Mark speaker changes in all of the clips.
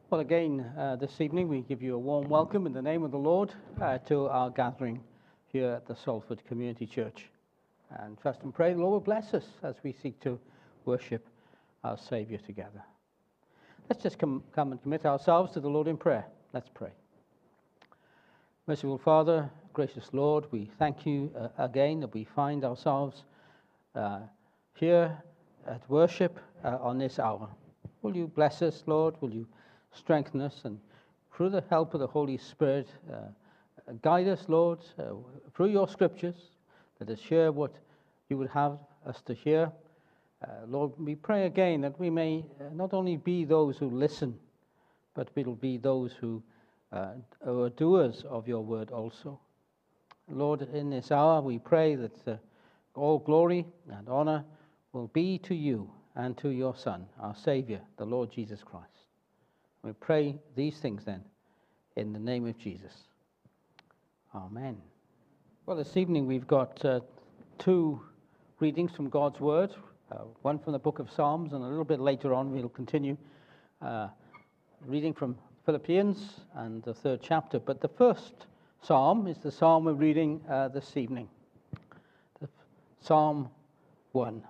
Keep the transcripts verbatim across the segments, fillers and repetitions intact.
Speaker 1: Well, again, uh, this evening we give you a warm welcome in the name of the Lord uh, to our gathering here at the Salford Community Church. And trust and pray the Lord will bless us as we seek to worship our Saviour together. Let's just come, come and commit ourselves to the Lord in prayer. Let's pray. Merciful Father, gracious Lord, we thank you uh, again that we find ourselves uh, here at worship uh, on this hour. Will you bless us, Lord? Will you strengthen us, and through the help of the Holy Spirit, uh, guide us, Lord, uh, through your scriptures, let us hear what you would have us to hear. Uh, Lord, we pray again that we may uh, not only be those who listen, but we'll be those who uh, are doers of your word also. Lord, in this hour we pray that uh, all glory and honor will be to you and to your Son, our Saviour, the Lord Jesus Christ. We pray these things then in the name of Jesus. Amen. Well, this evening we've got uh, two readings from God's Word, uh, one from the book of Psalms, and a little bit later on we'll continue uh, reading from Philippians and the third chapter. But the first psalm is the psalm we're reading uh, this evening, the Psalm one.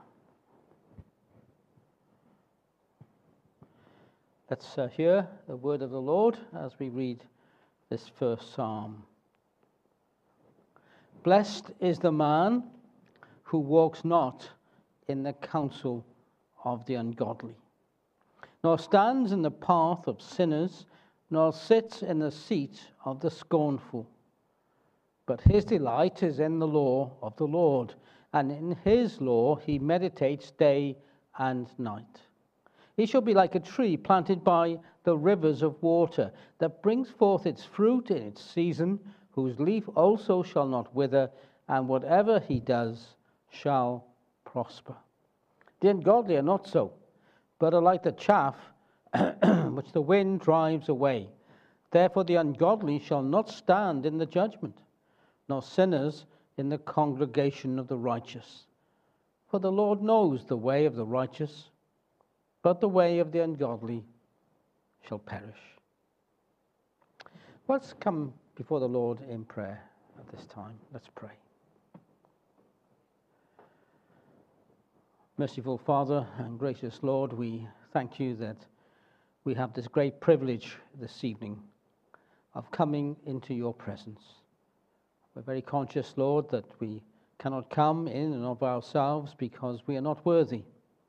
Speaker 1: Let's uh, hear the word of the Lord as we read this first psalm. Blessed is the man who walks not in the counsel of the ungodly, nor stands in the path of sinners, nor sits in the seat of the scornful. But his delight is in the law of the Lord, and in his law he meditates day and night. He shall be like a tree planted by the rivers of water, that brings forth its fruit in its season, whose leaf also shall not wither, and whatever he does shall prosper. The ungodly are not so, but are like the chaff which the wind drives away. Therefore the ungodly shall not stand in the judgment, nor sinners in the congregation of the righteous. For the Lord knows the way of the righteous, but the way of the ungodly shall perish. Let's come before the Lord in prayer at this time. Let's pray. Merciful Father and gracious Lord, we thank you that we have this great privilege this evening of coming into your presence. We're very conscious, Lord, that we cannot come in and of ourselves because we are not worthy.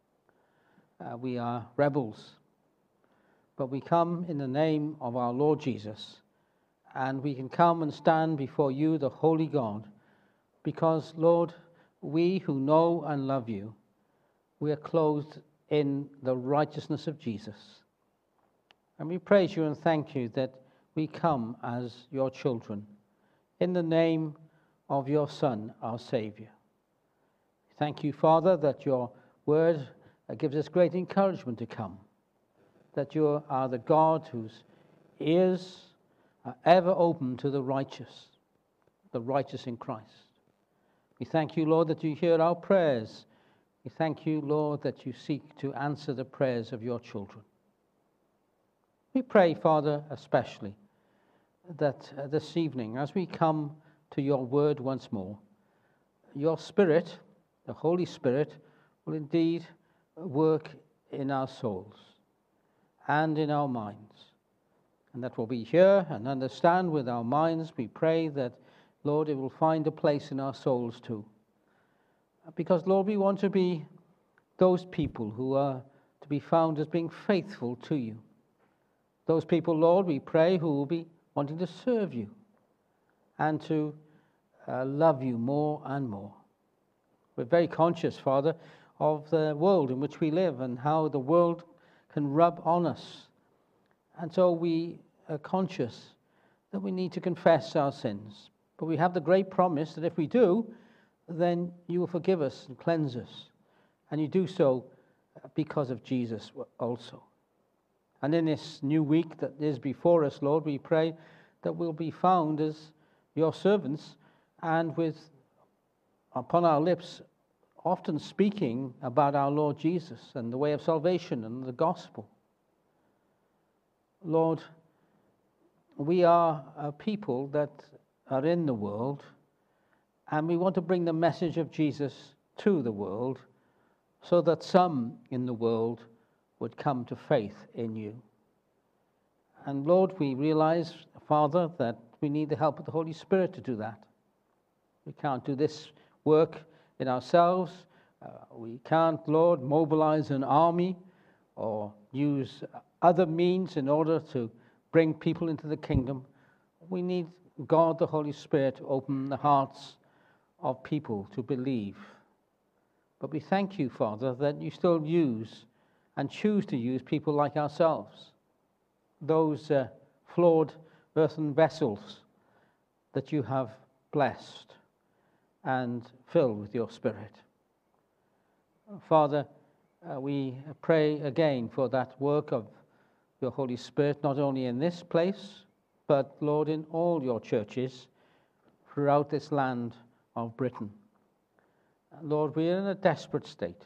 Speaker 1: Uh, we are rebels, but we come in the name of our Lord Jesus, and we can come and stand before you, the Holy God, because, Lord, we who know and love you, we are clothed in the righteousness of Jesus. And we praise you and thank you that we come as your children in the name of your Son, our Savior. Thank you, Father, that your word That gives us great encouragement to come, that you are the God whose ears are ever open to the righteous, the righteous in Christ. We thank you, Lord, that you hear our prayers. We thank you, Lord, that you seek to answer the prayers of your children. We pray, Father, especially that uh, this evening, as we come to your word once more, your Spirit, the Holy Spirit, will indeed work in our souls and in our minds, and that will be here and understand with our minds. We pray that, Lord, it will find a place in our souls too, because, Lord, we want to be those people who are to be found as being faithful to you, those people, Lord, we pray, who will be wanting to serve you and to uh, love you more and more. We're very conscious, Father, of the world in which we live and how the world can rub on us. And so we are conscious that we need to confess our sins. But we have the great promise that if we do, then you will forgive us and cleanse us. And you do so because of Jesus also. And in this new week that is before us, Lord, we pray that we'll be found as your servants and with upon our lips often speaking about our Lord Jesus and the way of salvation and the gospel. Lord, we are a people that are in the world, and we want to bring the message of Jesus to the world so that some in the world would come to faith in you. And Lord, we realize, Father, that we need the help of the Holy Spirit to do that. We can't do this work in ourselves. Uh, we can't, Lord, mobilize an army or use other means in order to bring people into the kingdom. We need God, the Holy Spirit, to open the hearts of people to believe. But we thank you, Father, that you still use and choose to use people like ourselves, those uh, flawed earthen vessels that you have blessed and filled with your Spirit. Father, uh, we pray again for that work of your Holy Spirit, not only in this place, but, Lord, in all your churches throughout this land of Britain. Lord, we are in a desperate state.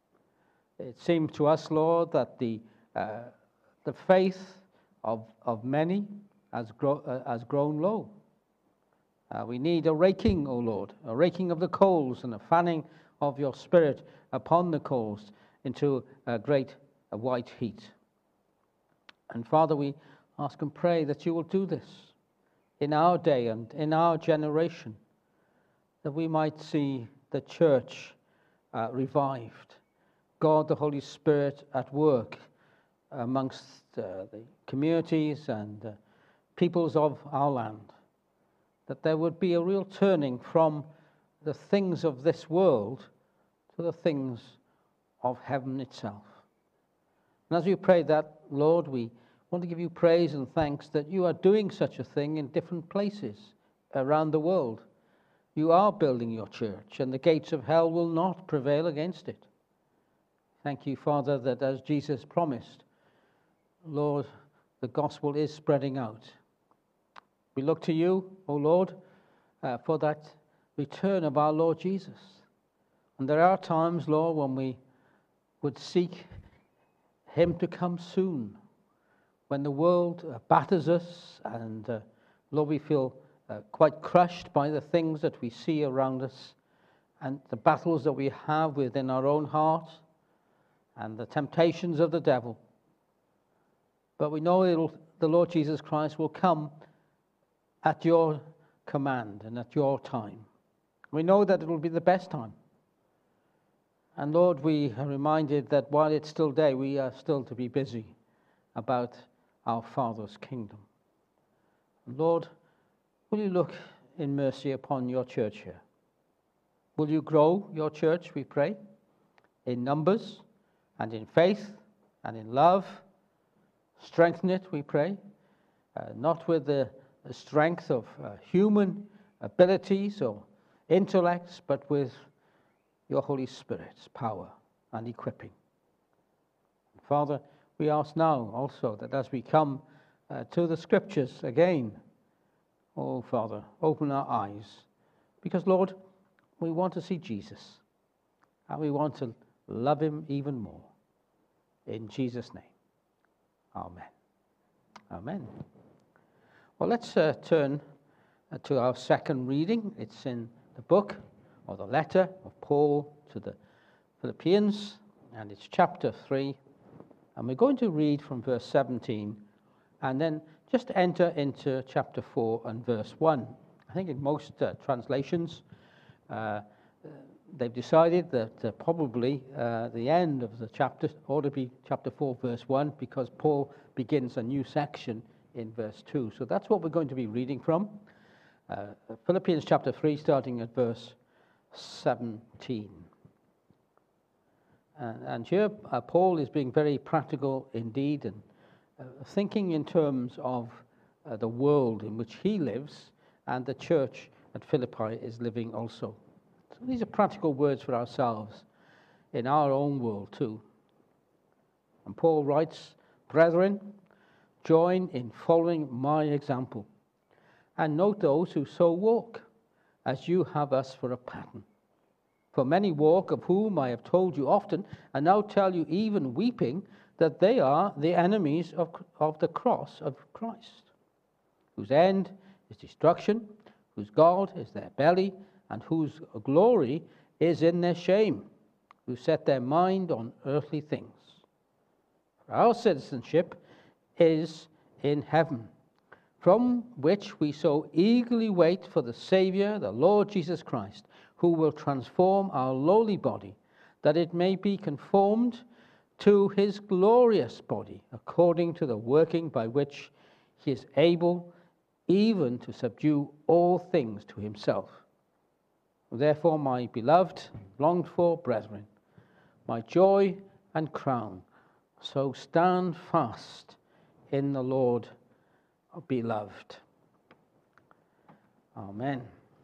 Speaker 1: It seems to us, Lord, that the uh, the faith of of many has, grow, uh, has grown low. Uh, we need a raking, O Lord, a raking of the coals and a fanning of your Spirit upon the coals into a great a white heat. And Father, we ask and pray that you will do this in our day and in our generation, that we might see the church uh, revived, God the Holy Spirit at work amongst uh, the communities and uh, peoples of our land, that there would be a real turning from the things of this world to the things of heaven itself. And as we pray that, Lord, we want to give you praise and thanks that you are doing such a thing in different places around the world. You are building your church, and the gates of hell will not prevail against it. Thank you, Father, that as Jesus promised, Lord, the gospel is spreading out. We look to you, O Lord, uh, for that return of our Lord Jesus. And there are times, Lord, when we would seek him to come soon, when the world uh, batters us and, uh, Lord, we feel uh, quite crushed by the things that we see around us and the battles that we have within our own heart and the temptations of the devil. But we know it'll, the Lord Jesus Christ will come at your command and at your time. We know that it will be the best time. And Lord, we are reminded that while it's still day, we are still to be busy about our Father's kingdom. And Lord, will you look in mercy upon your church here? Will you grow your church, we pray, in numbers and in faith and in love? Strengthen it, we pray, uh, not with the, the strength of uh, human abilities or intellects, but with your Holy Spirit's power and equipping. Father, we ask now also that as we come uh, to the Scriptures again, oh Father, open our eyes, because Lord, we want to see Jesus, and we want to love him even more. In Jesus' name, amen. Amen. Well, let's uh, turn uh, to our second reading. It's in the book or the letter of Paul to the Philippians, and it's chapter three. And we're going to read from verse seventeen and then just enter into chapter four and verse one. I think in most uh, translations, uh, they've decided that uh, probably uh, the end of the chapter ought to be chapter four, verse one, because Paul begins a new section in verse two. So that's what we're going to be reading from. Uh, Philippians chapter three, starting at verse seventeen. Uh, and here uh, Paul is being very practical indeed, and uh, thinking in terms of uh, the world in which he lives and the church at Philippi is living also. So these are practical words for ourselves in our own world too. And Paul writes, "Brethren, join in following my example, and note those who so walk, as you have us for a pattern. For many walk, of whom I have told you often, and now tell you even weeping, that they are the enemies of, of the cross of Christ, whose end is destruction, whose God is their belly, and whose glory is in their shame, who set their mind on earthly things. For our citizenship is in heaven, from which we so eagerly wait for the Saviour, the Lord Jesus Christ, who will transform our lowly body, that it may be conformed to his glorious body, according to the working by which he is able even to subdue all things to himself. Therefore, my beloved, longed for brethren, my joy and crown, so stand fast in the Lord, beloved. Amen.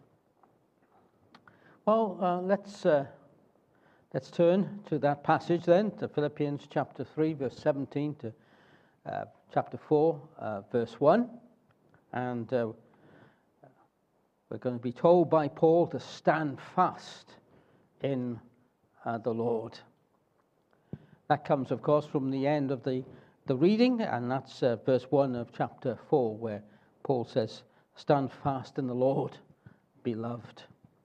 Speaker 1: Well, uh, let's uh, let's turn to that passage then, to Philippians chapter three, verse seventeen, to uh, chapter four, uh, verse one. And uh, we're going to be told by Paul to stand fast in uh, the Lord. That comes, of course, from the end of the, the reading, and that's uh, verse one of chapter four, where Paul says, stand fast in the Lord, beloved.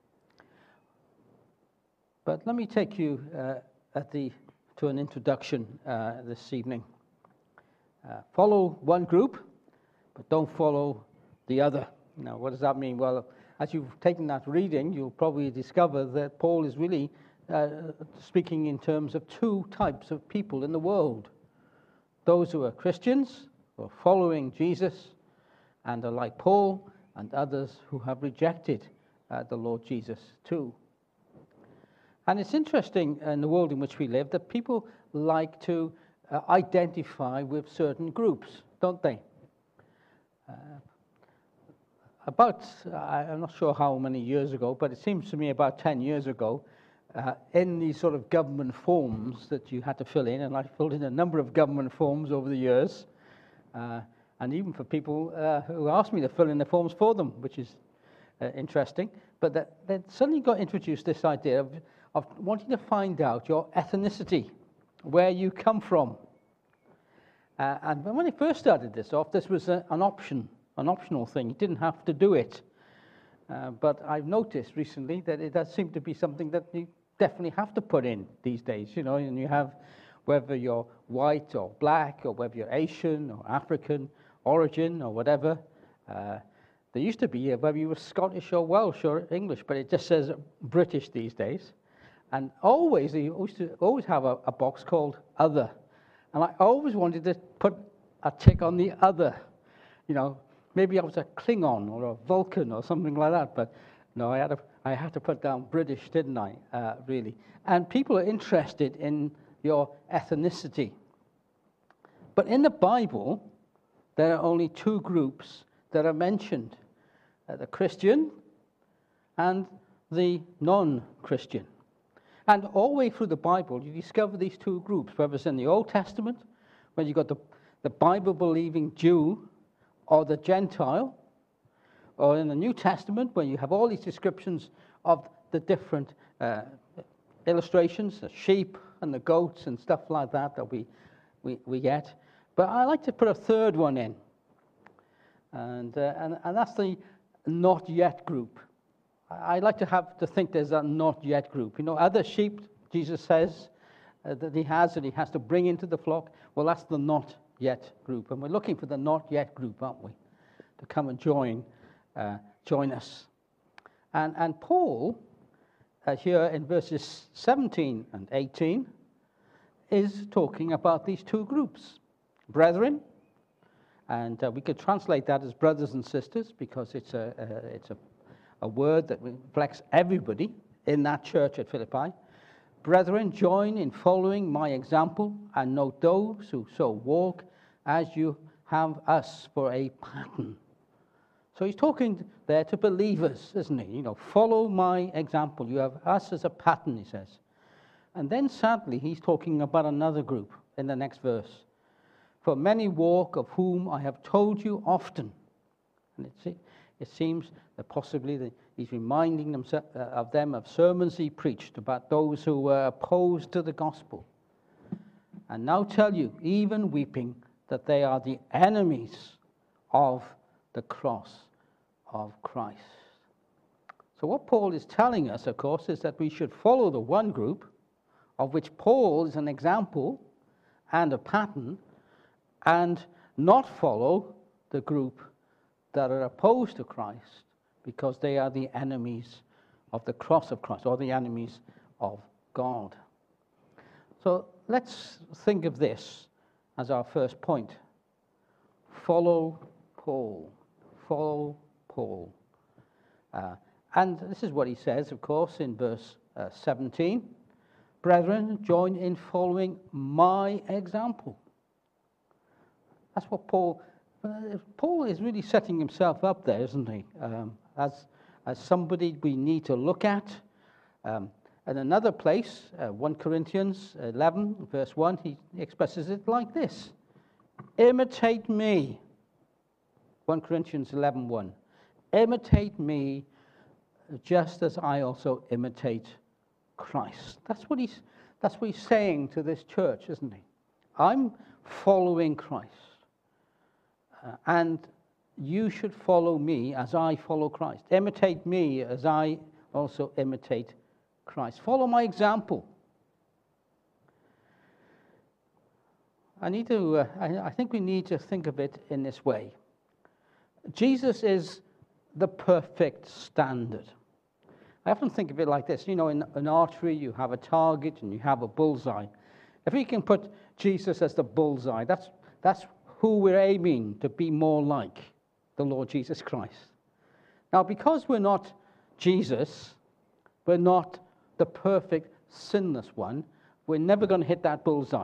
Speaker 1: But let me take you uh, at the, to an introduction uh, this evening. Uh, follow one group, but don't follow the other. Now, what does that mean? Well, as you've taken that reading, you'll probably discover that Paul is really uh, speaking in terms of two types of people in the world. Those who are Christians, who are following Jesus, and are like Paul, and others who have rejected uh, the Lord Jesus too. And it's interesting in the world in which we live that people like to uh, identify with certain groups, don't they? Uh, About, I'm not sure how many years ago, but it seems to me about ten years ago, uh, in these sort of government forms that you had to fill in, and I filled in a number of government forms over the years, uh, and even for people uh, who asked me to fill in the forms for them, which is uh, interesting, but that, that suddenly got introduced this idea of, of wanting to find out your ethnicity, where you come from. Uh, and when I first started this off, this was a, an option. An optional thing. You didn't have to do it. Uh, but I've noticed recently that it does seem to be something that you definitely have to put in these days, you know, and you have, whether you're white or black, or whether you're Asian or African origin or whatever. Uh, there used to be whether you were Scottish or Welsh or English, but it just says British these days. And always, you used to always have a, a box called other. And I always wanted to put a tick on the other, you know. Maybe I was a Klingon or a Vulcan or something like that, but no, I had to, I had to put down British, didn't I, uh, really? And people are interested in your ethnicity. But in the Bible, there are only two groups that are mentioned, uh, the Christian and the non-Christian. And all the way through the Bible, you discover these two groups, whether it's in the Old Testament, when you've got the, the Bible-believing Jew, or the Gentile, or in the New Testament, where you have all these descriptions of the different uh, illustrations, the sheep and the goats and stuff like that that we, we, we get. But I like to put a third one in, and, uh, and, and that's the not yet group. I like to have to think there's a not yet group. You know, other sheep, Jesus says, uh, that he has and he has to bring into the flock. Well, that's the not yet group, and we're looking for the not yet group, aren't we, to come and join uh, join us. And and Paul uh, here in verses seventeen and eighteen is talking about these two groups, brethren, and uh, we could translate that as brothers and sisters, because it's a, a it's a, a word that reflects everybody in that church at Philippi. Brethren, join in following my example, and note those who so walk as you have us for a pattern. So he's talking there to believers, isn't he? You know, follow my example. You have us as a pattern, he says. And then sadly, he's talking about another group in the next verse. For many walk, of whom I have told you often. And it, it seems that possibly the, he's reminding them, uh, of them of sermons he preached about those who were opposed to the gospel. and now tell you, even weeping, that they are the enemies of the cross of Christ. So what Paul is telling us, of course, is that we should follow the one group, of which Paul is an example and a pattern, and not follow the group that are opposed to Christ, because they are the enemies of the cross of Christ, or the enemies of God. So let's think of this as our first point. Follow Paul. Follow Paul. Uh, and this is what he says, of course, in verse uh, seventeen. Brethren, join in following my example. That's what Paul... Uh, Paul is really setting himself up there, isn't he? Um, as, as somebody we need to look at. Um, in another place, uh, First Corinthians eleven, verse one, he expresses it like this. Imitate me. First Corinthians eleven one. Imitate me just as I also imitate Christ. That's what he's, that's what he's saying to this church, isn't he? I'm following Christ. Uh, and you should follow me as I follow Christ. Imitate me as I also imitate Christ. Follow my example. I need to. Uh, I, I think we need to think of it in this way. Jesus is the perfect standard. I often think of it like this. You know, in an archery, you have a target and you have a bullseye. If we can put Jesus as the bullseye, that's that's who we're aiming to be more like, the Lord Jesus Christ. Now, because we're not Jesus, we're not the perfect, sinless one, we're never going to hit that bullseye.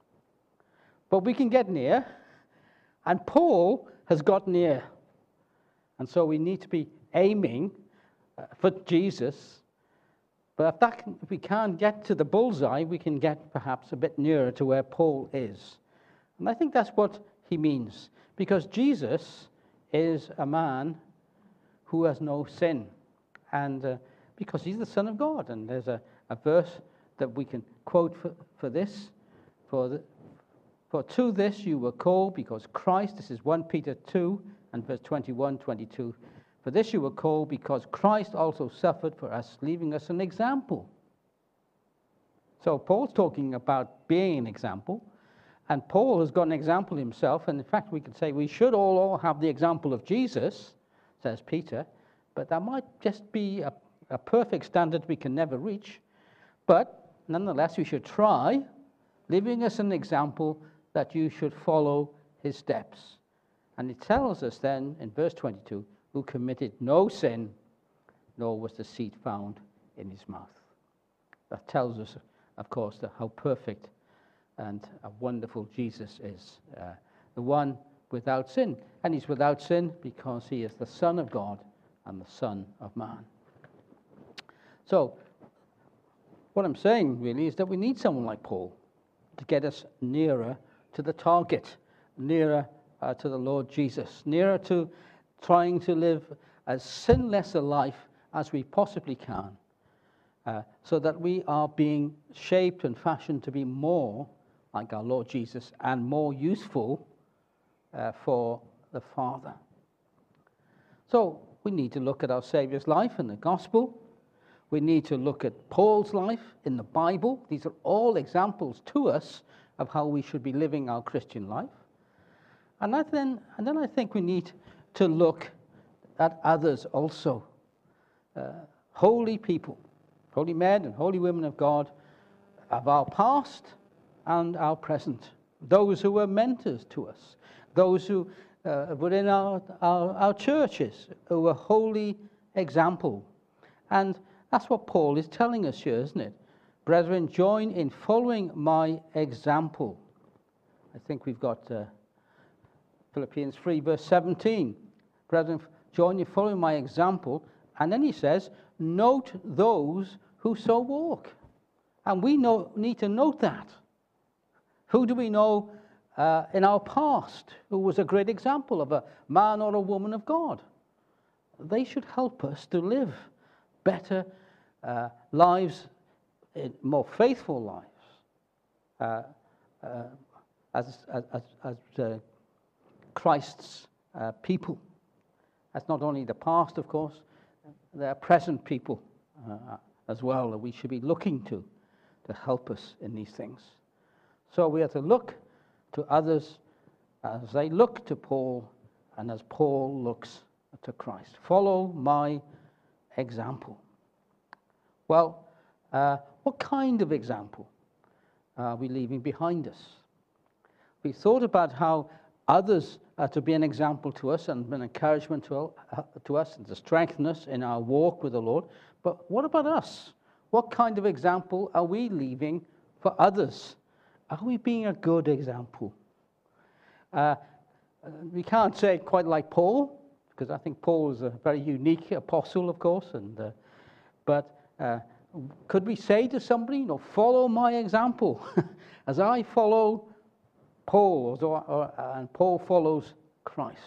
Speaker 1: But we can get near, and Paul has got near. And so we need to be aiming uh, for Jesus. But if, that can, if we can't get to the bullseye, we can get perhaps a bit nearer to where Paul is. And I think that's what he means. Because Jesus is a man who has no sin. And uh, because he's the Son of God. And there's a, a verse that we can quote for, for this. For, the, for to this you were called, because Christ, this is First Peter two and verse twenty-one, twenty-two. For this you were called, because Christ also suffered for us, leaving us an example. So Paul's talking about being an example. And Paul has got an example himself. And in fact, we could say we should all, all have the example of Jesus, says Peter. But that might just be a, a perfect standard we can never reach. But nonetheless, we should try, leaving us an example that you should follow his steps. And it tells us then in verse twenty-two, who committed no sin, nor was deceit found in his mouth. That tells us, of course, that how perfect and a wonderful Jesus is, uh, the one without sin. And he's without sin because he is the Son of God and the Son of Man. So, what I'm saying really is that we need someone like Paul to get us nearer to the target, nearer uh, to the Lord Jesus, nearer to trying to live as sinless a life as we possibly can, uh, so that we are being shaped and fashioned to be more like our Lord Jesus, and more useful uh, for the Father. So we need to look at our Saviour's life in the Gospel. We need to look at Paul's life in the Bible. These are all examples to us of how we should be living our Christian life. And then, and then I think we need to look at others also. Uh, holy people, holy men and holy women of God, of our past and our present, those who were mentors to us, those who uh, were in our, our, our churches, who were holy example. And that's what Paul is telling us here, isn't it? Brethren, join in following my example. I think we've got uh, Philippians three, verse seventeen. Brethren, join in following my example. And then he says, note those who so walk. And we know, need to note that. Who do we know uh, in our past who was a great example of a man or a woman of God? They should help us to live better uh, lives, more faithful lives, uh, uh, as, as, as, as uh, Christ's uh, people. That's not only the past, of course, they're present people uh, as well that we should be looking to to help us in these things. So we have to look to others as they look to Paul and as Paul looks to Christ. Follow my example. Well, uh, what kind of example are we leaving behind us? We thought about how others are to be an example to us and an encouragement to, uh, to us and to strengthen us in our walk with the Lord. But what about us? What kind of example are we leaving for others? Are we being a good example? Uh, we can't say it quite like Paul, because I think Paul is a very unique apostle, of course. And uh, but uh, could we say to somebody, you know, follow my example, as I follow Paul, or, or, and Paul follows Christ.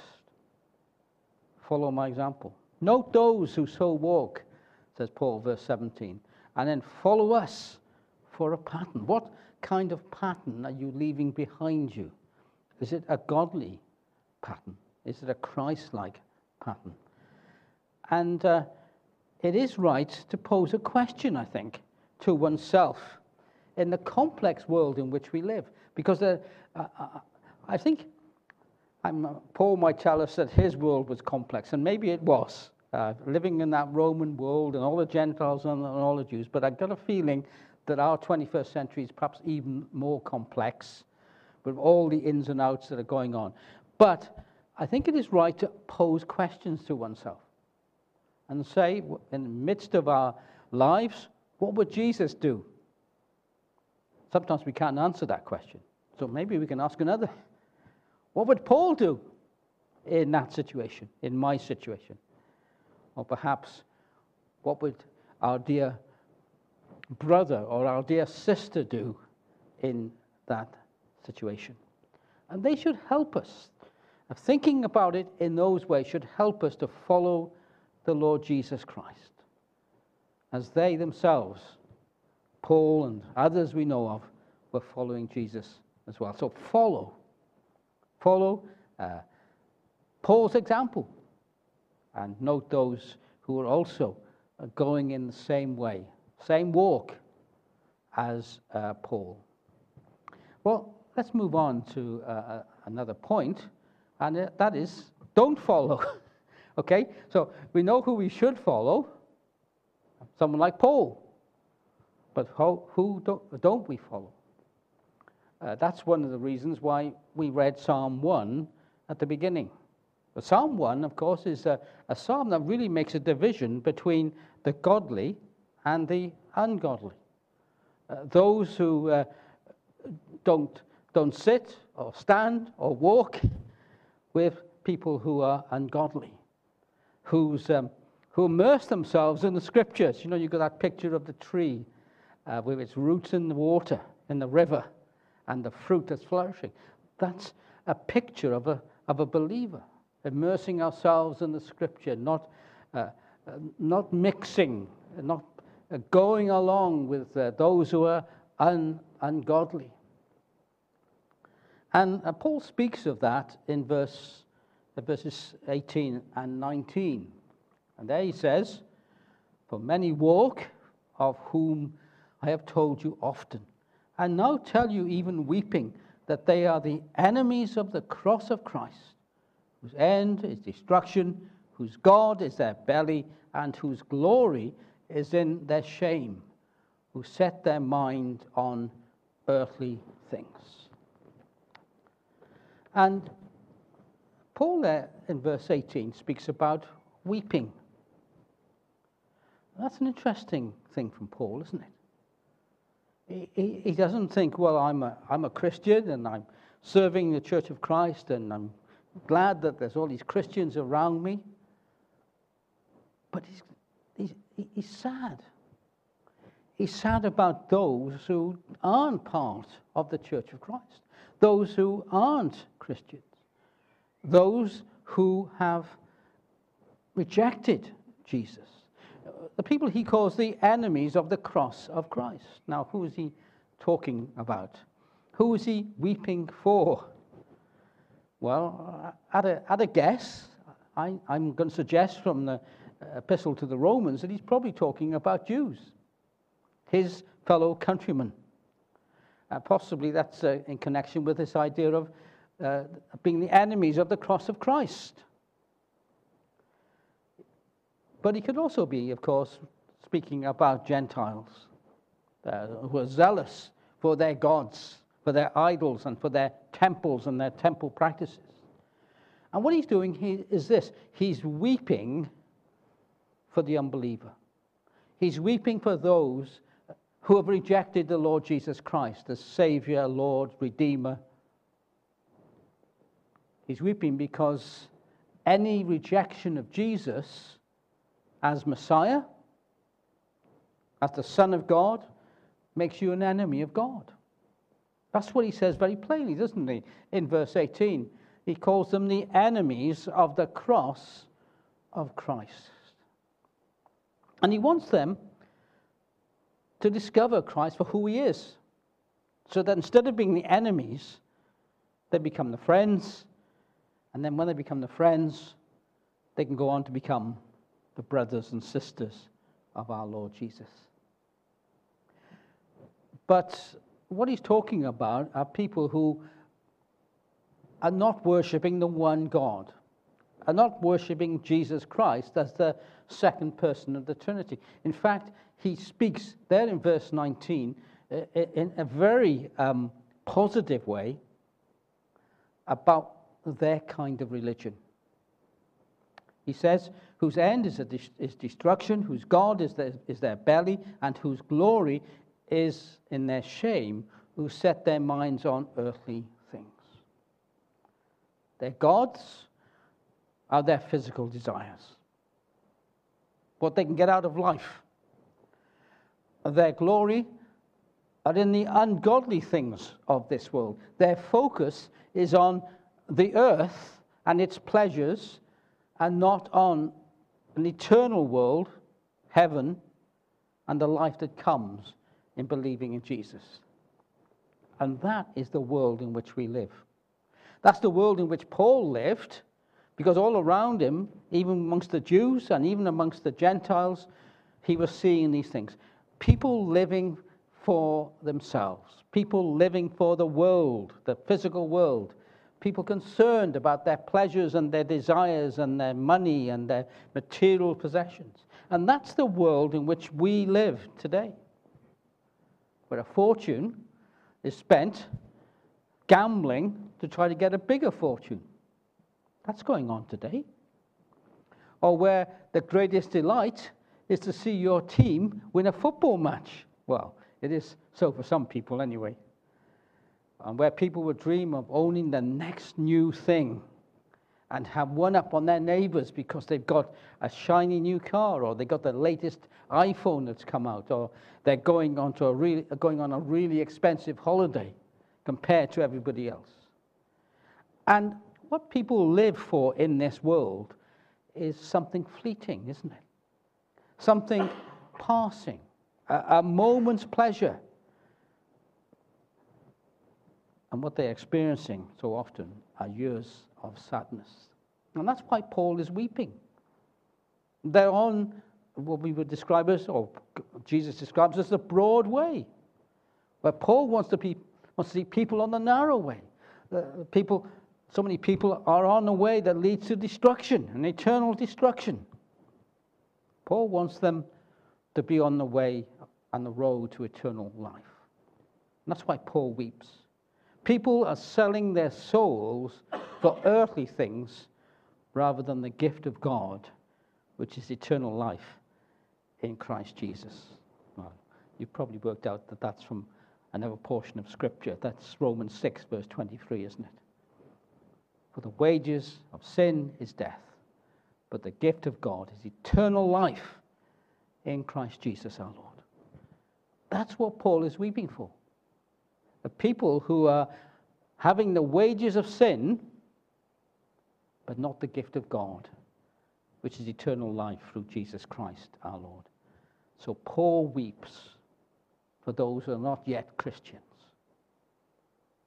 Speaker 1: Follow my example. Note those who so walk, says Paul, verse seventeen, and then follow us for a pattern. What kind of pattern are you leaving behind you? Is it a godly pattern? Is it a Christ-like pattern? And uh, it is right to pose a question, I think, to oneself in the complex world in which we live. Because uh, uh, I think I'm, uh, Paul might tell us that his world was complex, and maybe it was, uh, living in that Roman world and all the Gentiles and, and all the Jews. But I've got a feeling that our twenty-first century is perhaps even more complex, with all the ins and outs that are going on. But I think it is right to pose questions to oneself and say, in the midst of our lives, what would Jesus do? Sometimes we can't answer that question. So maybe we can ask another. What would Paul do in that situation, in my situation? Or perhaps, what would our dear brother or our dear sister do in that situation? And they should help us. Thinking about it in those ways should help us to follow the Lord Jesus Christ, as they themselves, Paul and others we know of, were following Jesus as well. So follow. Follow uh, Paul's example. And note those who are also uh, going in the same way, same walk as uh, Paul. Well, let's move on to uh, another point, and uh, that is, don't follow. Okay? So we know who we should follow, someone like Paul. But how, who don't, don't we follow? Uh, that's one of the reasons why we read Psalm one at the beginning. But Psalm one, of course, is a, a psalm that really makes a division between the godly and the ungodly. Uh, those who uh, don't, don't sit or stand or walk with people who are ungodly, who's, um, who immerse themselves in the Scriptures. You know, you've got that picture of the tree uh, with its roots in the water, in the river, and the fruit that's flourishing. That's a picture of a, of a believer, immersing ourselves in the Scripture, not, uh, uh, not mixing, not uh, going along with uh, those who are un, ungodly. And uh, Paul speaks of that in verse, uh, verses eighteen and nineteen. And there he says, "For many walk, of whom I have told you often, and now tell you even weeping, that they are the enemies of the cross of Christ, whose end is destruction, whose God is their belly, and whose glory is in their shame, who set their mind on earthly things." And Paul there in verse eighteen speaks about weeping. That's an interesting thing from Paul, isn't it? He, he, he doesn't think, well, I'm a, I'm a Christian and I'm serving the Church of Christ and I'm glad that there's all these Christians around me. But he's, he's, he's sad. He's sad about those who aren't part of the Church of Christ, those who aren't Christians, those who have rejected Jesus, the people he calls the enemies of the cross of Christ. Now, who is he talking about? Who is he weeping for? Well, at a, at a guess, I, I'm going to suggest from the epistle to the Romans that he's probably talking about Jews, his fellow countrymen. Uh, possibly that's uh, in connection with this idea of uh, being the enemies of the cross of Christ. But he could also be, of course, speaking about Gentiles uh, who are zealous for their gods, for their idols, and for their temples and their temple practices. And what he's doing he, is this. He's weeping for the unbeliever. He's weeping for those who have rejected the Lord Jesus Christ as Savior, Lord, Redeemer. He's weeping because any rejection of Jesus as Messiah, as the Son of God, makes you an enemy of God. That's what he says very plainly, doesn't he? In verse eighteen, he calls them the enemies of the cross of Christ. And he wants them to discover Christ for who he is, so that instead of being the enemies, they become the friends, and then when they become the friends, they can go on to become the brothers and sisters of our Lord Jesus. But what he's talking about are people who are not worshipping the one God, are not worshipping Jesus Christ as the second person of the Trinity. In fact, he speaks there in verse nineteen in a very um, positive way about their kind of religion. He says, whose end is, a dis- is destruction, whose God is their, is their belly, and whose glory is in their shame, who set their minds on earthly things. Their gods are their physical desires, what they can get out of life. Their glory are in the ungodly things of this world. Their focus is on the earth and its pleasures, and not on an eternal world, heaven, and the life that comes in believing in Jesus. And that is the world in which we live. That's the world in which Paul lived, because all around him, even amongst the Jews and even amongst the Gentiles, he was seeing these things. People living for themselves, people living for the world, the physical world, people concerned about their pleasures and their desires and their money and their material possessions. And that's the world in which we live today, where a fortune is spent gambling to try to get a bigger fortune. That's going on today. Or where the greatest delight is to see your team win a football match. Well, it is so for some people anyway. And where people would dream of owning the next new thing and have one up on their neighbors because they've got a shiny new car, or they got the latest iPhone that's come out, or they're going on to a really going on a really expensive holiday compared to everybody else. And what people live for in this world is something fleeting, isn't it? Something passing, a, a moment's pleasure. And what they're experiencing so often are years of sadness. And that's why Paul is weeping. They're on what we would describe as, or Jesus describes as, the broad way, where Paul wants to, be, wants to see people on the narrow way. The people, so many people are on a way that leads to destruction, an eternal destruction. Paul wants them to be on the way, on the road to eternal life. And that's why Paul weeps. People are selling their souls for earthly things rather than the gift of God, which is eternal life in Christ Jesus. Well, you've probably worked out that that's from another portion of Scripture. That's Romans six, verse twenty-three, isn't it? For the wages of sin is death, but the gift of God is eternal life in Christ Jesus our Lord. That's what Paul is weeping for. The people who are having the wages of sin, but not the gift of God, which is eternal life through Jesus Christ our Lord. So Paul weeps for those who are not yet Christians.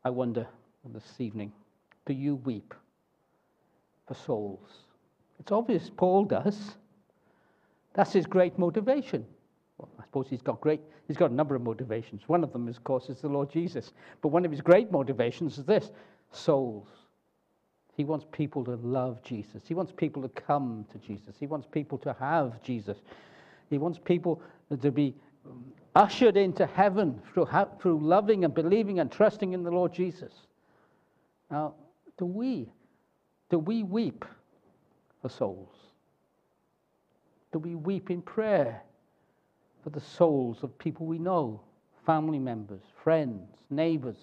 Speaker 1: I wonder this evening, do you weep for souls? It's obvious Paul does. That's his great motivation. Well, I suppose he's got great, he's got a number of motivations. One of them, of course, is the Lord Jesus. But one of his great motivations is this: souls. He wants people to love Jesus. He wants people to come to Jesus. He wants people to have Jesus. He wants people to be ushered into heaven through, through loving and believing and trusting in the Lord Jesus. Now, do we, do we weep for souls? Do we weep in prayer for the souls of people we know, family members, friends, neighbors?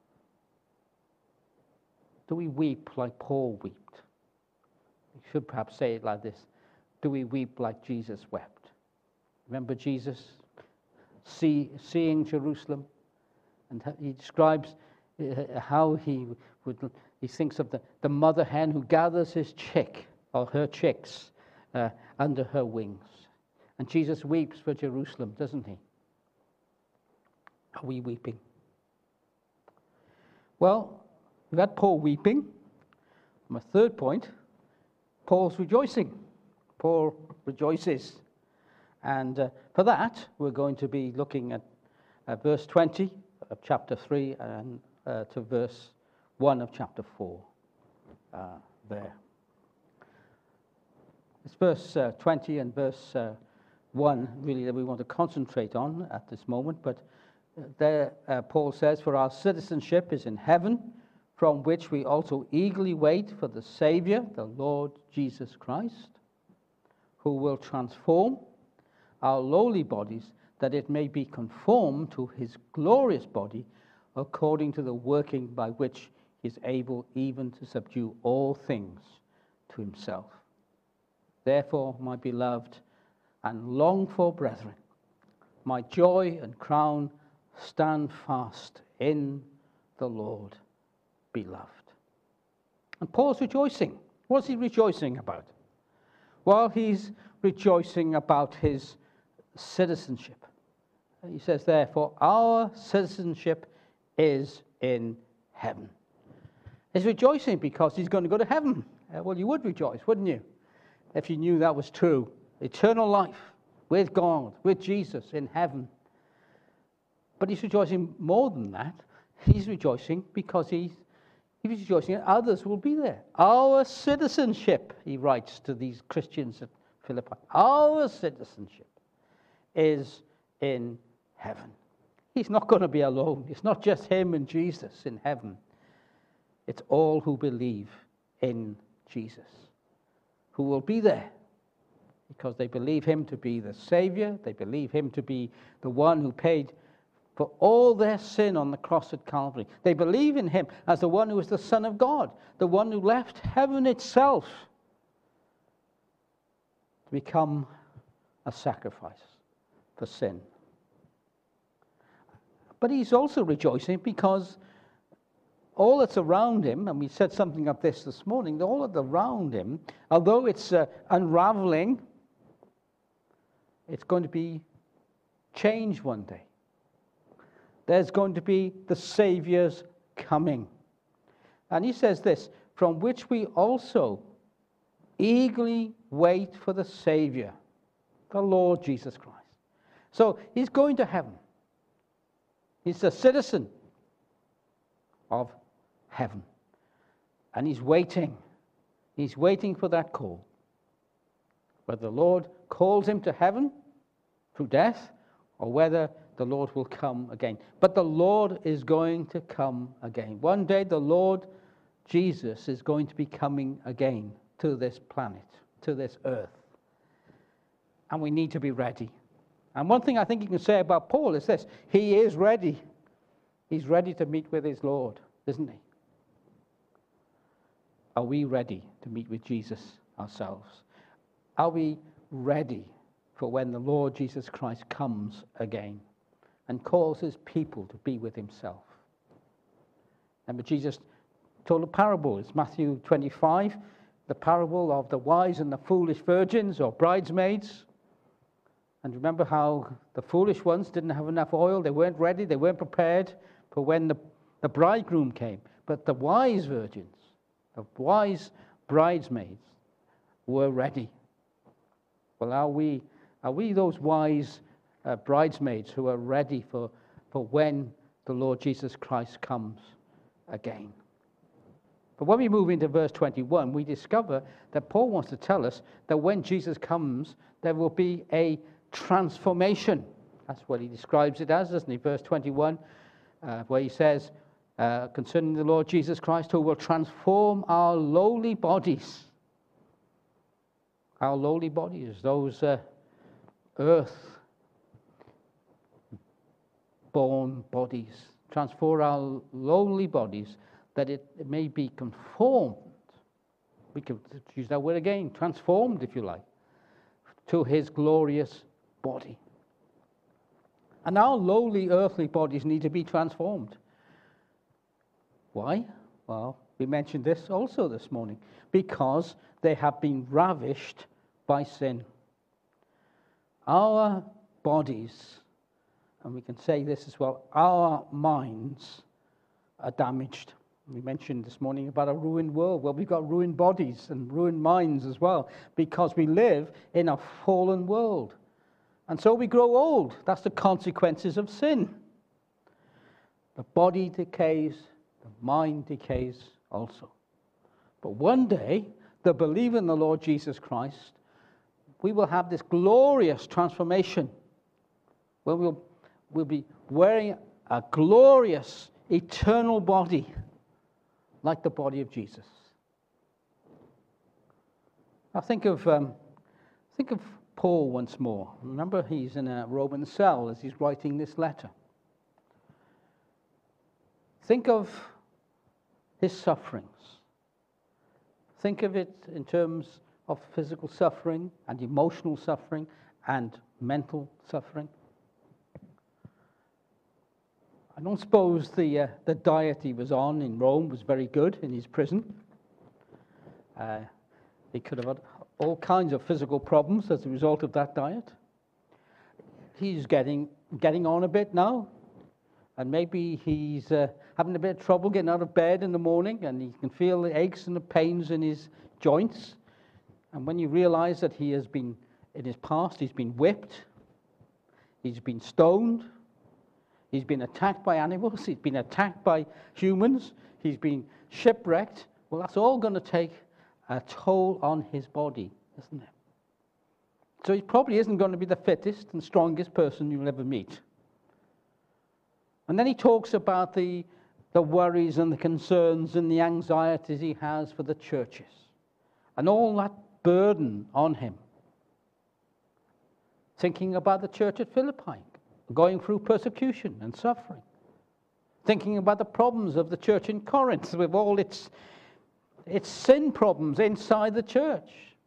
Speaker 1: Do we weep like Paul wept? We should perhaps say it like this: do we weep like Jesus wept? Remember Jesus see, seeing Jerusalem, and he describes how he would, he thinks of the, the mother hen who gathers his chick or her chicks uh, under her wings. And Jesus weeps for Jerusalem, doesn't he? Are we weeping? Well, we've had Paul weeping. My third point, Paul's rejoicing. Paul rejoices. And uh, for that, we're going to be looking at uh, verse twenty of chapter three and uh, to verse one of chapter four uh, there. It's verse uh, twenty and verse uh, one really that we want to concentrate on at this moment. But there uh, Paul says, "For our citizenship is in heaven, from which we also eagerly wait for the Savior, the Lord Jesus Christ, who will transform our lowly bodies, that it may be conformed to his glorious body, according to the working by which he is able even to subdue all things to himself. Therefore, my beloved and longed for brethren, my joy and crown, stand fast in the Lord, beloved." And Paul's rejoicing. What's he rejoicing about? Well, he's rejoicing about his citizenship. He says, therefore, our citizenship is in heaven. He's rejoicing because he's going to go to heaven. Uh, well, you would rejoice, wouldn't you, if you knew that was true? Eternal life with God, with Jesus in heaven. But he's rejoicing more than that. He's rejoicing because he's, he's rejoicing that others will be there. Our citizenship, he writes to these Christians at Philippi, our citizenship is in heaven. He's not going to be alone. It's not just him and Jesus in heaven. It's all who believe in Jesus who will be there because they believe him to be the Savior. They believe him to be the one who paid for all their sin on the cross at Calvary. They believe in him as the one who is the Son of God, the one who left heaven itself to become a sacrifice for sin. But he's also rejoicing because all that's around him, and we said something of this this morning, all that's around him, although it's uh, unraveling, it's going to be changed one day. There's going to be the Savior's coming. And he says this, from which we also eagerly wait for the Savior, the Lord Jesus Christ. So he's going to heaven. He's a citizen of heaven. And he's waiting. He's waiting for that call. Whether the Lord calls him to heaven through death or whether the Lord will come again. But the Lord is going to come again. One day the Lord Jesus is going to be coming again to this planet, to this earth. And we need to be ready. And one thing I think you can say about Paul is this: he is ready. He's ready to meet with his Lord, isn't he? Are we ready to meet with Jesus ourselves? Are we ready for when the Lord Jesus Christ comes again and calls his people to be with himself? Remember, Jesus told a parable. It's Matthew twenty-five, the parable of the wise and the foolish virgins or bridesmaids. And remember how the foolish ones didn't have enough oil. They weren't ready. They weren't prepared for when the The bridegroom came, but the wise virgins, the wise bridesmaids were ready. Well, are we, are we those wise uh, bridesmaids who are ready for, for when the Lord Jesus Christ comes again? But when we move into verse twenty-one, we discover that Paul wants to tell us that when Jesus comes, there will be a transformation. That's what he describes it as, doesn't he? Verse twenty-one, uh, where he says, uh, concerning the Lord Jesus Christ, who will transform our lowly bodies. Our lowly bodies, those uh, earth-born bodies. Transform our lowly bodies, that it, it may be conformed. We can use that word again, transformed, if you like, to his glorious body. And our lowly earthly bodies need to be transformed. Why? Well, we mentioned this also this morning. Because they have been ravished by sin. Our bodies, and we can say this as well, our minds are damaged. We mentioned this morning about a ruined world. Well, we've got ruined bodies and ruined minds as well, because we live in a fallen world. And so we grow old. That's the consequences of sin. The body decays, the mind decays also. But one day, the believer in the Lord Jesus Christ, we will have this glorious transformation where we'll, we'll be wearing a glorious eternal body like the body of Jesus. Now think of um, think of Paul once more. Remember, he's in a Roman cell as he's writing this letter. Think of his sufferings. Think of it in terms of physical suffering and emotional suffering and mental suffering. I don't suppose the uh, the diet he was on in Rome was very good in his prison. Uh, he could have had all kinds of physical problems as a result of that diet. He's getting getting on a bit now, and maybe he's uh, having a bit of trouble getting out of bed in the morning, and he can feel the aches and the pains in his joints. And when you realize that he has been, in his past, he's been whipped, he's been stoned, he's been attacked by animals, he's been attacked by humans, he's been shipwrecked, well, that's all going to take a toll on his body, isn't it? So he probably isn't going to be the fittest and strongest person you'll ever meet. And then he talks about the, the worries and the concerns and the anxieties he has for the churches, and all that burden on him. Thinking about the church at Philippi, going through persecution and suffering. Thinking about the problems of the church in Corinth with all its, its sin problems inside the church.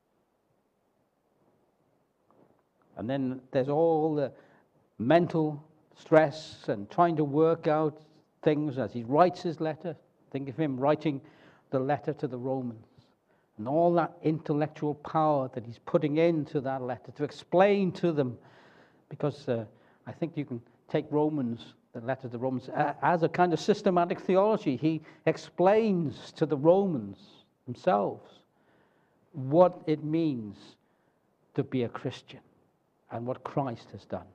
Speaker 1: And then there's all the mental stress and trying to work out things as he writes his letter. Think of him writing the letter to the Romans. And all that intellectual power that he's putting into that letter to explain to them. Because uh, I think you can take Romans, the letter to the Romans, as a kind of systematic theology. He explains to the Romans themselves what it means to be a Christian and what Christ has done.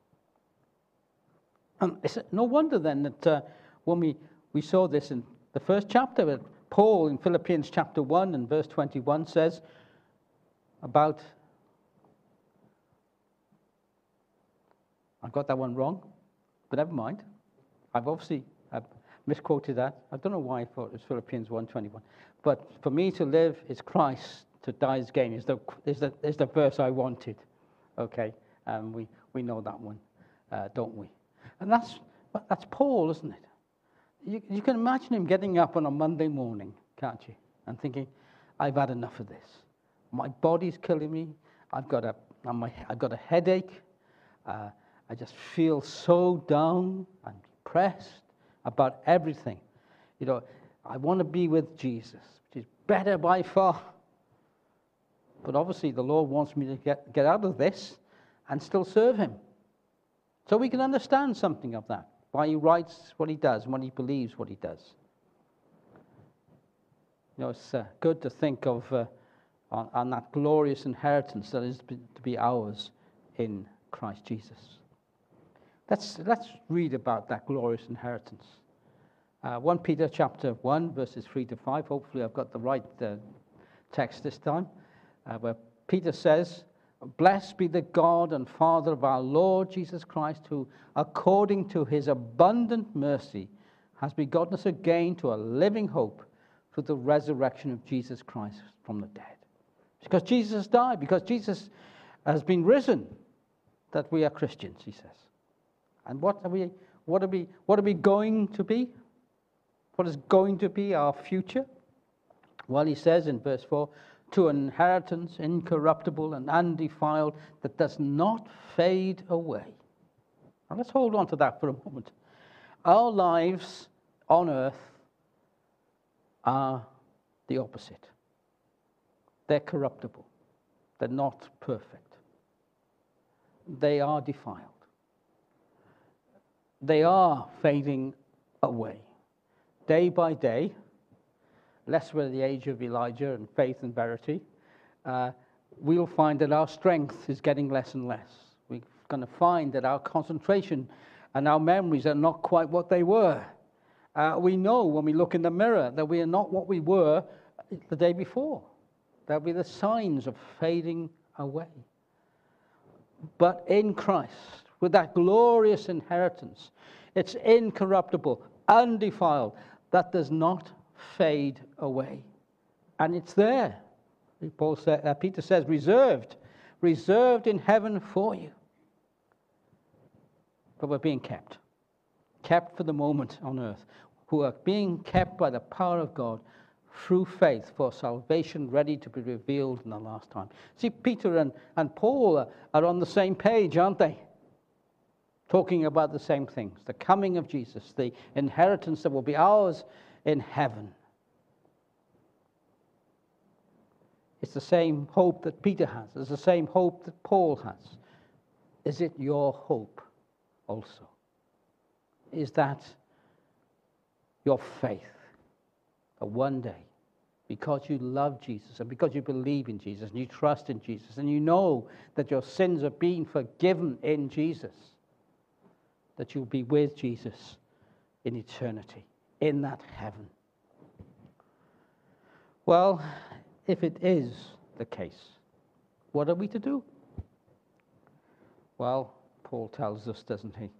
Speaker 1: And it's no wonder then that uh, when we, we saw this in the first chapter, that Paul in Philippians chapter one and verse twenty-one says about, I got that one wrong, but never mind. I've obviously I've misquoted that. I don't know why I thought it was Philippians one twenty-one. But for me to live is Christ, to die is gain, is the, is the, is the verse I wanted. Okay, um, we, we know that one, uh, don't we? And that's, that's Paul, isn't it? You, you can imagine him getting up on a Monday morning, can't you? And thinking, I've had enough of this. My body's killing me. I've got a, my, I've got a headache. Uh, I just feel so down and depressed about everything. You know, I want to be with Jesus, which is better by far. But obviously the Lord wants me to get, get out of this and still serve him. So we can understand something of that. why he writes what he does, and what he believes what he does. You know, it's uh, good to think of uh, on, on that glorious inheritance that is to be ours in Christ Jesus. Let's, let's read about that glorious inheritance. Uh, First Peter chapter one, verses three to five. Hopefully I've got the right uh, text this time. Uh, where Peter says, "Blessed be the God and Father of our Lord Jesus Christ, who, according to his abundant mercy, has begotten us again to a living hope through the resurrection of Jesus Christ from the dead." Because Jesus died, because Jesus has been risen, that we are Christians, he says. And what are we, what are we, what are we going to be? What is going to be our future? Well, he says in verse four, "To an inheritance incorruptible and undefiled, that does not fade away." Now let's hold on to that for a moment. Our lives on earth are the opposite. They're corruptible. They're not perfect. They are defiled. They are fading away. Day by day, lest we're the age of Elijah and faith and verity, uh, we'll find that our strength is getting less and less. We're going to find that our concentration and our memories are not quite what they were. Uh, we know when we look in the mirror that we are not what we were the day before. There'll be the signs of fading away. But in Christ, with that glorious inheritance, it's incorruptible, undefiled, that does not fade away. And it's there. Paul said, uh, Peter says, reserved, reserved in heaven for you. But we're being kept, kept for the moment on earth, who are being kept by the power of God through faith for salvation ready to be revealed in the last time. See, Peter and, and Paul are, are on the same page, aren't they? Talking about the same things, the coming of Jesus, the inheritance that will be ours in heaven. It's the same hope that Peter has. It's the same hope that Paul has. Is it your hope also? Is that your faith that one day, because you love Jesus and because you believe in Jesus and you trust in Jesus and you know that your sins are being forgiven in Jesus, that you'll be with Jesus in eternity, in that heaven? Well, if it is the case, what are we to do? Well, Paul tells us, doesn't he?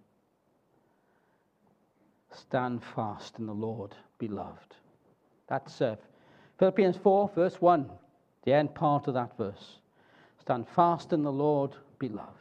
Speaker 1: Stand fast in the Lord, beloved. That's uh, Philippians four, verse one, the end part of that verse. Stand fast in the Lord, beloved.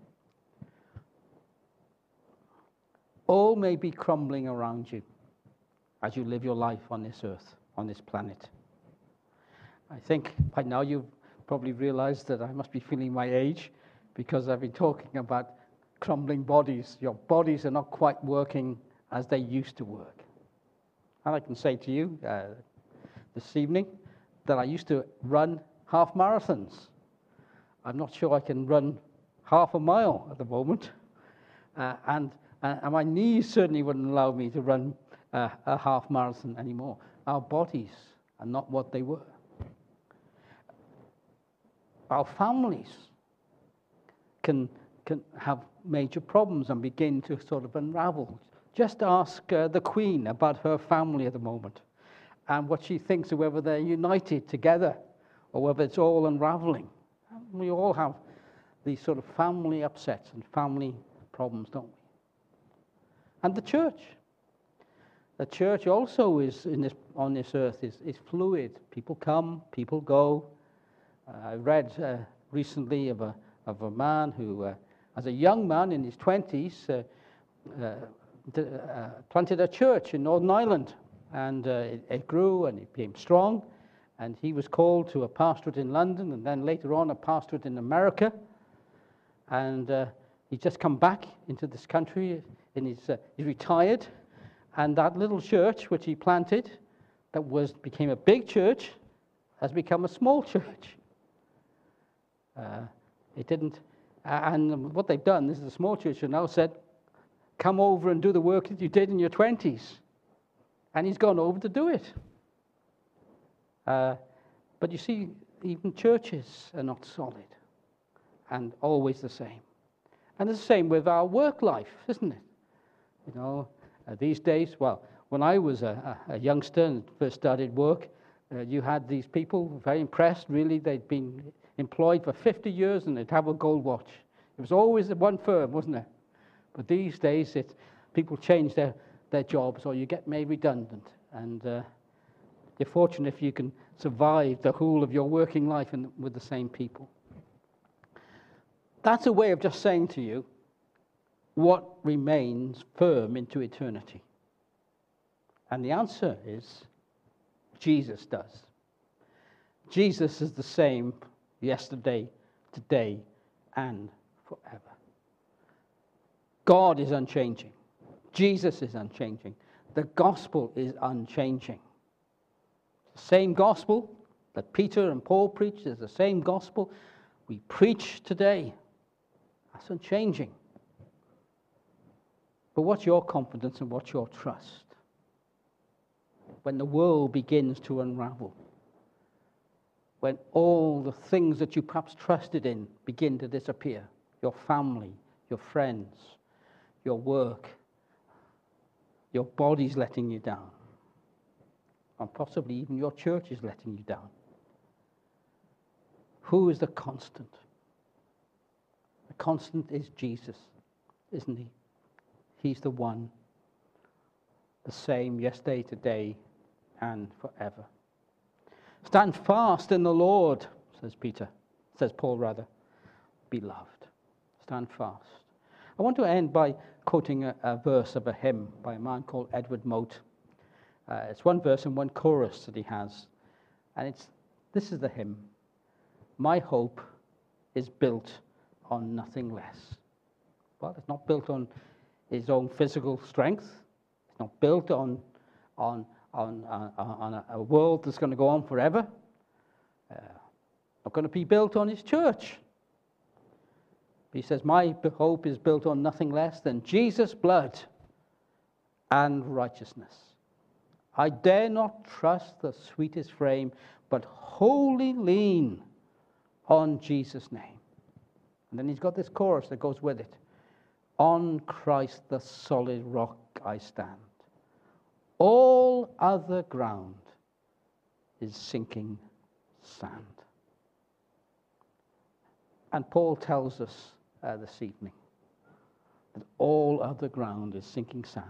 Speaker 1: All may be crumbling around you as you live your life on this earth, on this planet. I think by now you've probably realized that I must be feeling my age because I've been talking about crumbling bodies. Your bodies are not quite working as they used to work. And I can say to you uh, this evening that I used to run half marathons. I'm not sure I can run half a mile at the moment. Uh, and Uh, and my knees certainly wouldn't allow me to run uh, a half marathon anymore. Our bodies are not what they were. Our families can, can have major problems and begin to sort of unravel. Just ask uh, the Queen about her family at the moment and what she thinks of whether they're united together or whether it's all unraveling. We all have these sort of family upsets and family problems, don't we? And the church. The church also is in this, on this earth is, is fluid. People come, people go. Uh, I read uh, recently of a, of a man who, uh, as a young man in his twenties, uh, uh, d- uh, planted a church in Northern Ireland. And uh, it, it grew and it became strong. And he was called to a pastorate in London and then later on a pastorate in America. And uh, he's just come back into this country. In his, uh, he's retired, and that little church which he planted, that was became a big church, has become a small church. Uh, it didn't, and what they've done, this is a small church, and now said, come over and do the work that you did in your twenties. And he's gone over to do it. Uh, but you see, even churches are not solid and always the same. And it's the same with our work life, isn't it? You know, uh, these days, well, when I was a, a, a youngster and first started work, uh, you had these people very impressed, really. They'd been employed for fifty years and they'd have a gold watch. It was always at one firm, wasn't it? But these days, it's, people change their, their jobs or you get made redundant. And uh, you're fortunate if you can survive the whole of your working life in, with the same people. That's a way of just saying to you what remains firm into eternity. And the answer is Jesus does. Jesus is the same yesterday, today, and forever. God is unchanging. Jesus is unchanging. The gospel is unchanging. The same gospel that Peter and Paul preached is the same gospel we preach today. That's unchanging. But what's your confidence and what's your trust when the world begins to unravel? When all the things that you perhaps trusted in begin to disappear? Your family, your friends, your work, your body's letting you down. And possibly even your church is letting you down. Who is the constant? The constant is Jesus, isn't he? He's the one, the same yesterday, today, and forever. Stand fast in the Lord, says Peter, says Paul rather, beloved. Stand fast. I want to end by quoting a, a verse of a hymn by a man called Edward Mote. Uh, it's one verse and one chorus that he has. And it's this is the hymn. My hope is built on nothing less. Well, it's not built on his own physical strength. It's not built on, on, on, uh, on a, a world that's going to go on forever. Uh, not going to be built on his church. He says, my hope is built on nothing less than Jesus' blood and righteousness. I dare not trust the sweetest frame, but wholly lean on Jesus' name. And then he's got this chorus that goes with it. On Christ the solid rock I stand. All other ground is sinking sand. And Paul tells us uh, this evening that all other ground is sinking sand.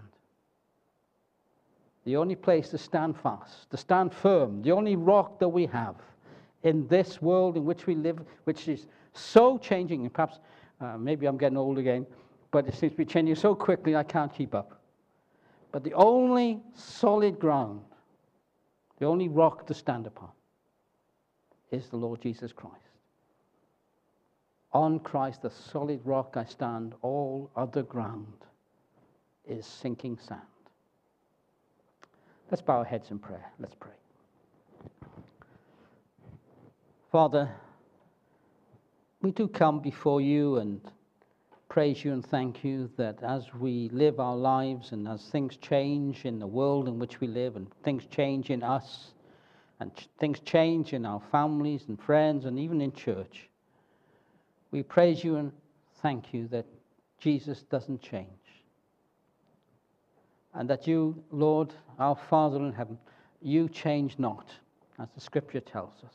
Speaker 1: The only place to stand fast, to stand firm, the only rock that we have in this world in which we live, which is so changing, and perhaps, uh, maybe I'm getting old again, but it seems to be changing so quickly I can't keep up. But the only solid ground, the only rock to stand upon is the Lord Jesus Christ. On Christ, the solid rock I stand, all other ground is sinking sand. Let's bow our heads in prayer. Let's pray. Father, we do come before you and praise you and thank you that as we live our lives and as things change in the world in which we live and things change in us and ch- things change in our families and friends and even in church, we praise you and thank you that Jesus doesn't change. And that you, Lord, our Father in heaven, you change not, as the Scripture tells us.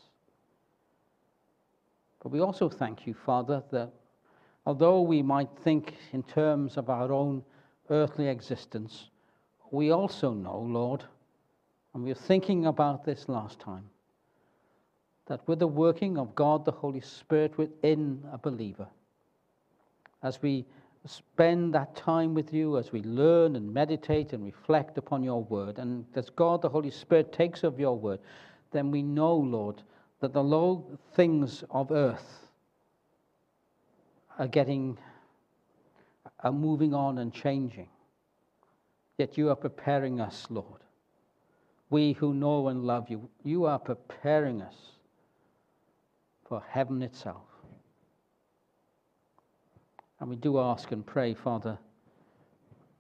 Speaker 1: But we also thank you, Father, that although we might think in terms of our own earthly existence, we also know, Lord, and we were thinking about this last time, that with the working of God the Holy Spirit within a believer, as we spend that time with you, as we learn and meditate and reflect upon your word, and as God the Holy Spirit takes of your word, then we know, Lord, that the low things of earth are getting, are moving on and changing. Yet you are preparing us, Lord. We who know and love you, you are preparing us for heaven itself. And we do ask and pray, Father,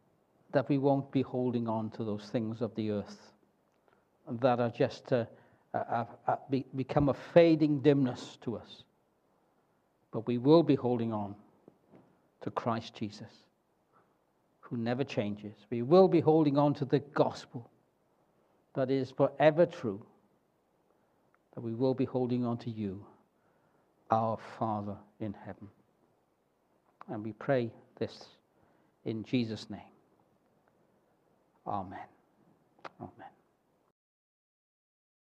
Speaker 1: that we won't be holding on to those things of the earth that are just uh, uh, uh, be, become a fading dimness to us. But we will be holding on to Christ Jesus, who never changes. We will be holding on to the gospel that is forever true. That we will be holding on to you, our Father in heaven. And we pray this in Jesus' name. Amen. Amen.